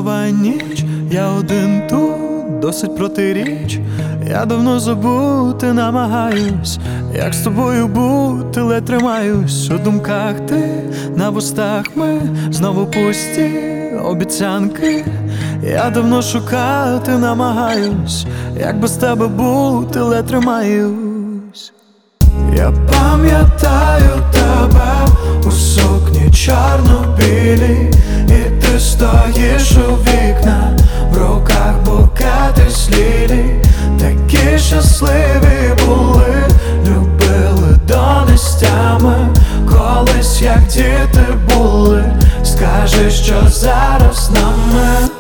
минуває ніч, я один тут, досить протиріч. Я давно забути намагаюсь, як з тобою бути, ледь тримаюсь. У думках ти, на вустах ми, знову пусті обіцянки. Я давно шукати намагаюсь, як без тебе бути, ледь тримаюсь. Я пам'ятаю тебе у сукні чорно-білій, і ти стоїш у вікна, в руках букети з лілій. Такі щасливі були, любили до нестями, колись як діти були. Скажи, що зараз нами.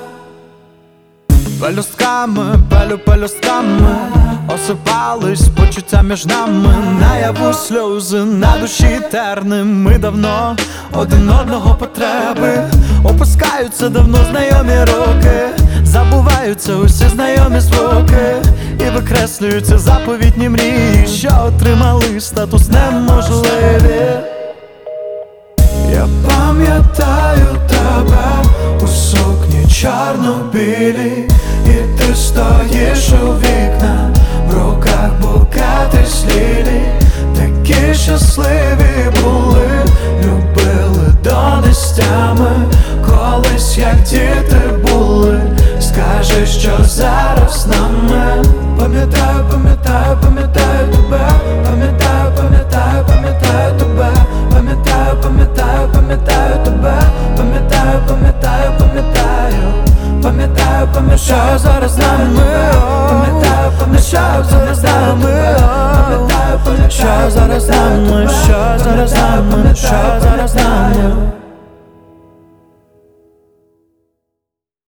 Пелюстками осипались почуття між нами. Наяву сльози, на душі терним. Ми давно один одного потреби. Опускаються давно знайомі роки, забуваються усі знайомі звуки, і викреслюються заповітні мрії, що отримали статус неможливі. Я пам'ятаю тебе у сукні чорно-білій, і ти стоїш у вікна, в руках букети з лілій. Такі щасливі були, любили до нестями, колись як діти були. Скажи, що зараз нами. Пам'ятаю, пам'ятаю, пам'ятаю тебе. Пам'ятаю, пам'ятаю, пам'ятаю тебе. Пам'ятаю, пам'ятаю, пам'ятаю тебе. Пам'ятаю, пам'ятаю, пам'ятаю. Пам'ятаю, пам'ятаю, зараз нами. Пам'ятаю, пам'ятаю, зараз нами. Пам'ятаю, пам'ятаю, зараз нами. Що зараз нами, що зараз нами.